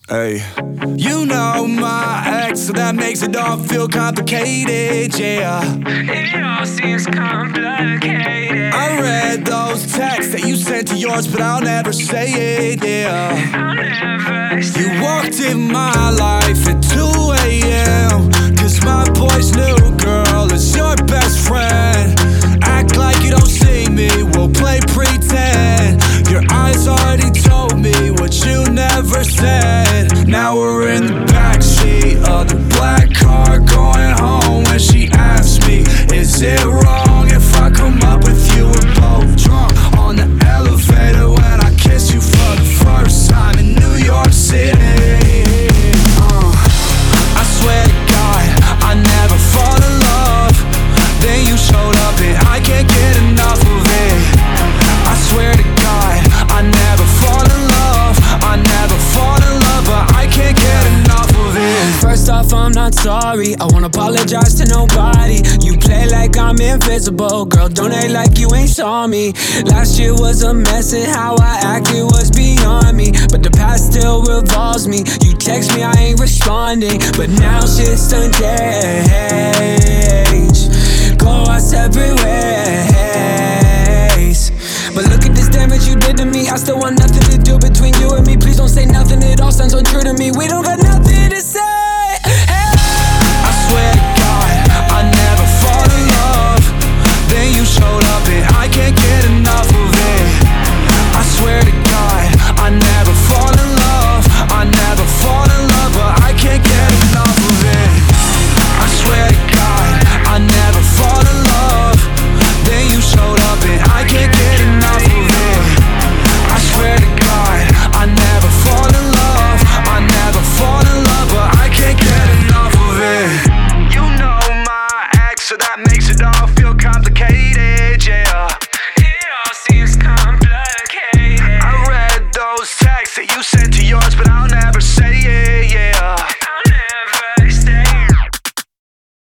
Hey, you know my ex, so that makes it all feel complicated, yeah. It all seems complicated. I read those texts that you sent to yours, but I'll never say it, yeah. I'll never say You walked in my life at 2 a.m. Cause my boy's new girl is your best friend. Act like you don't see me, we'll play pretend. Your eyes already told me what you never said. Now we're in the backseat of the black car going home. When she asks me, is it wrong if I come up with you? We're both drunk on the elevator when I kiss you for the first time in New York City. I swear to God, I never fall in love. Then you showed up and I can't get enough of it. I swear to God, I never fall in love. I never fall in love, but I can't get enough of it. First off, I'm not sorry, I won't apologize to nobody. You play like I'm invisible, girl, don't act like you ain't saw me. Last year was a mess and how I acted was beyond me, but the past still revolves me. You text me, I ain't responding, but now shit's done changed. Go our separate ways. But look at this damage you did to me. I still want nothing to do between you and me. Please don't say nothing, it all sounds untrue to me. We don't got nothing to say. I swear to God, I never fall in love. Then you showed up and I can't get enough of it. I swear to God, I never fall in love. I never fall in love, but I can't get enough of it. I swear to God, I never fall in love. Then you showed up and I can't get enough of it. I swear to God, I never fall in love. I never fall in love, but I can't get enough of it. You know my ex, so that makes it all feel complicated, yeah. It all seems complicated. I read those texts that you sent to yours, but I'll